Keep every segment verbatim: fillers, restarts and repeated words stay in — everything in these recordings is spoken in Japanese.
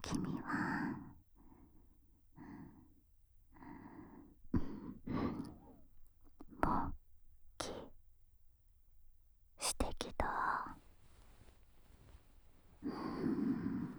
君は勃起してきた。うーん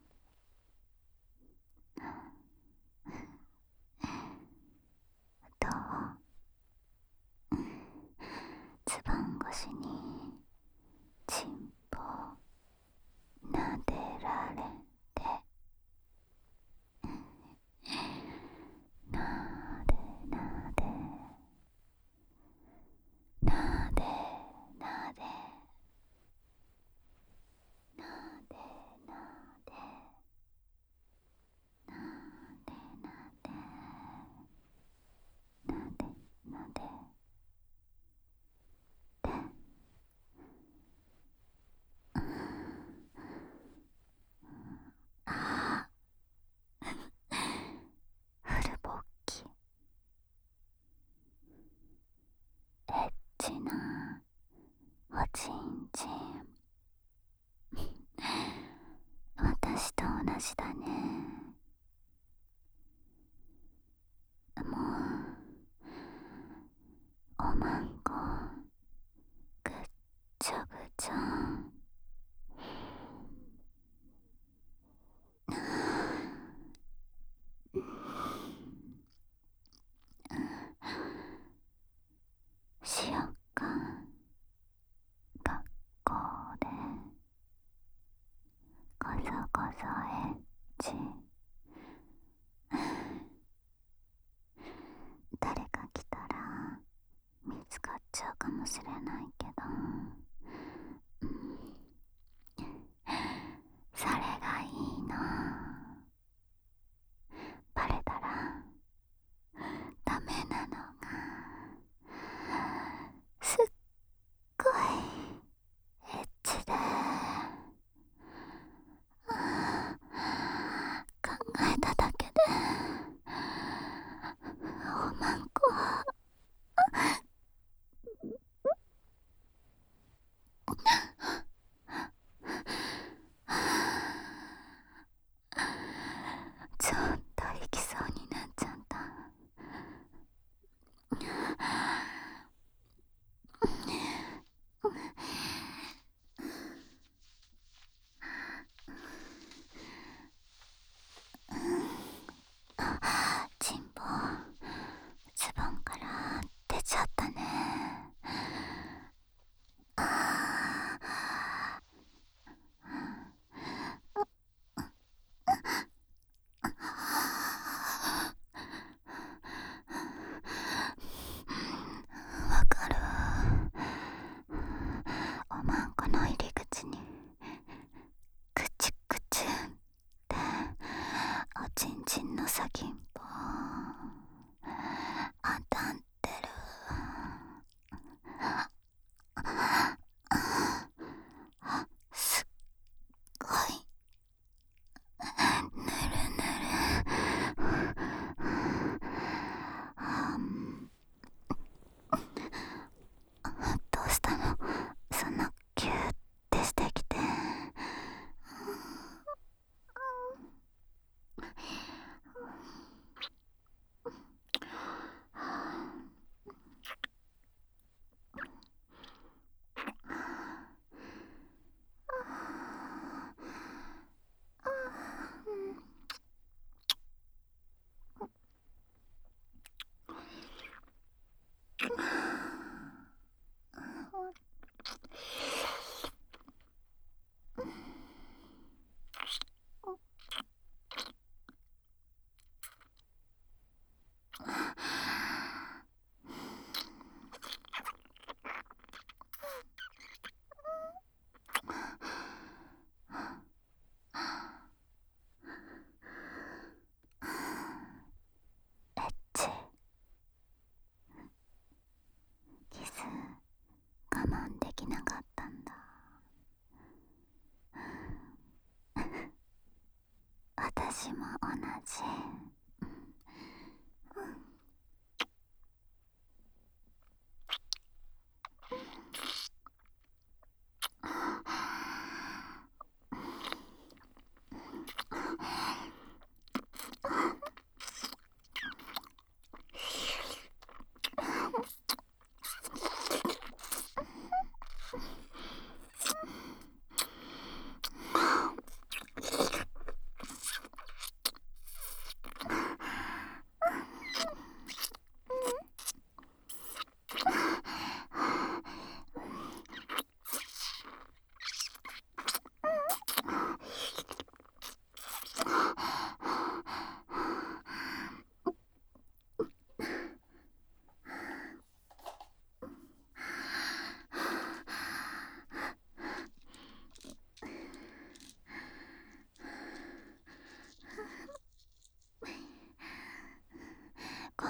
どう？ズボン越しにチンポ撫でられて、なでなでなでなでなでなでなでなでなでなでで、あフルボッキ、エッチなおちんちん。私と同じだね。もうおまんこぐっちょぐちょ。しよっか、学校でこそこそエッチ。誰か来たら見つかっちゃうかもしれないけど、うん、それがいいの。バレたらダメなのがすっごいエッチで、考えただけでおまんこ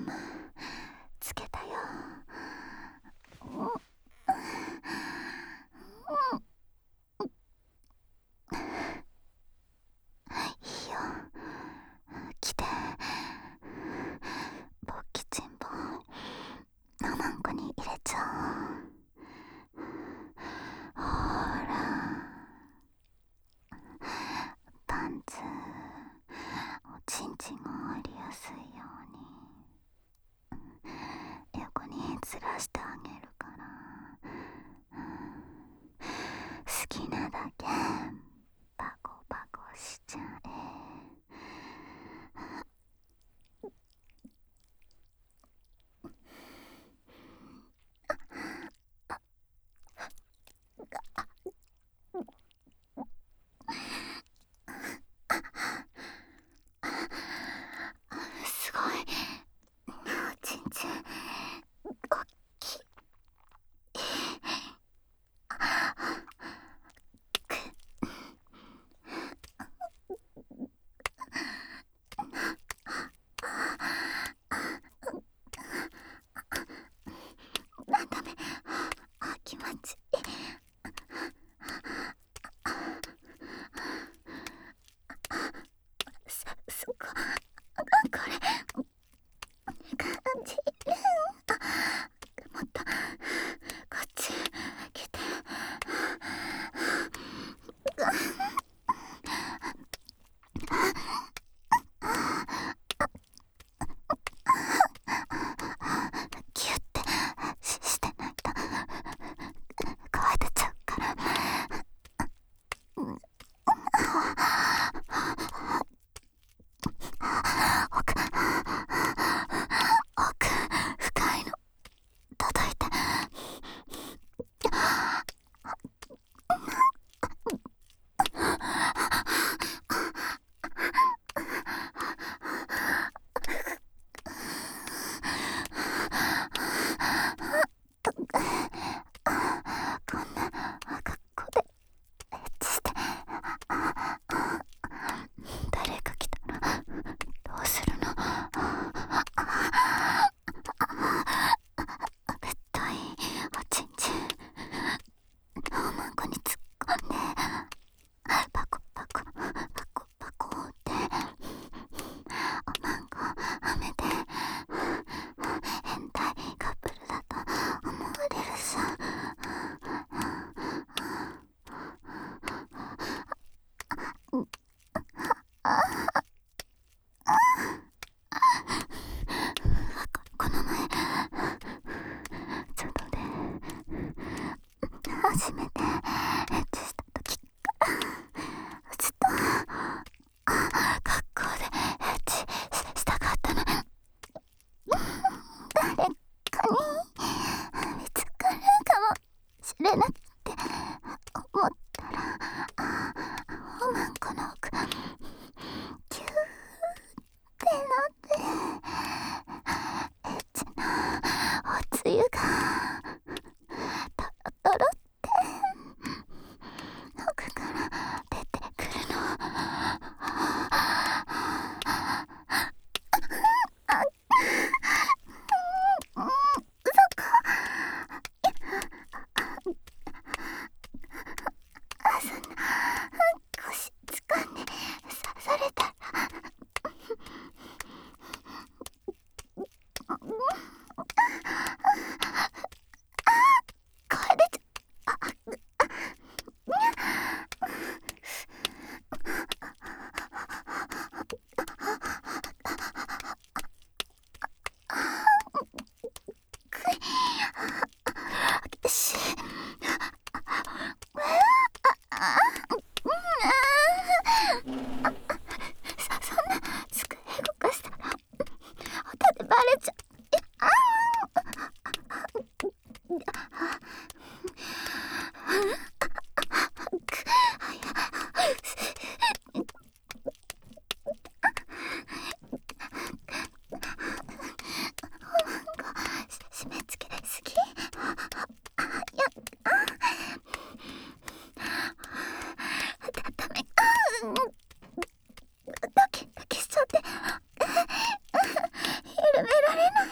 ムつけたよ。いいよ、来て。ボッキチンポおまんこに入れちゃおう。ほら、パンツおちんちんが入りやすいように横にずらしてあげるから、好きなだけパコパコしちゃえ。すごい、おちんちんおっきい。なんだめ、あ、気持ちいい。そ、そこ、これ感じる。もっとこっち来て。ギュッてし、してないと乾いてちゃうから。奥、奥深いの届いて。こんな格好でエッチして誰か来たらどうするの。ぶっといおちんちんおまんこに突っ込んでパコパコパコパコっておまんこはめて変態カップルだと思われるさ。この前外で初めてエッチした時からずっと学校でエッチしたかったの。誰かに見つかるかもしれなくて思ったら、おまんこの奥キューってなってエッチなおつゆがトロトロって奥から出てくるの。そんな腰掴んで刺されたらこれじゃしそ、そんな机動かしたら音でバレちゃう。締め付けすぎ。いや、だ、ダメ。ドキドキしちゃって。許緩められない。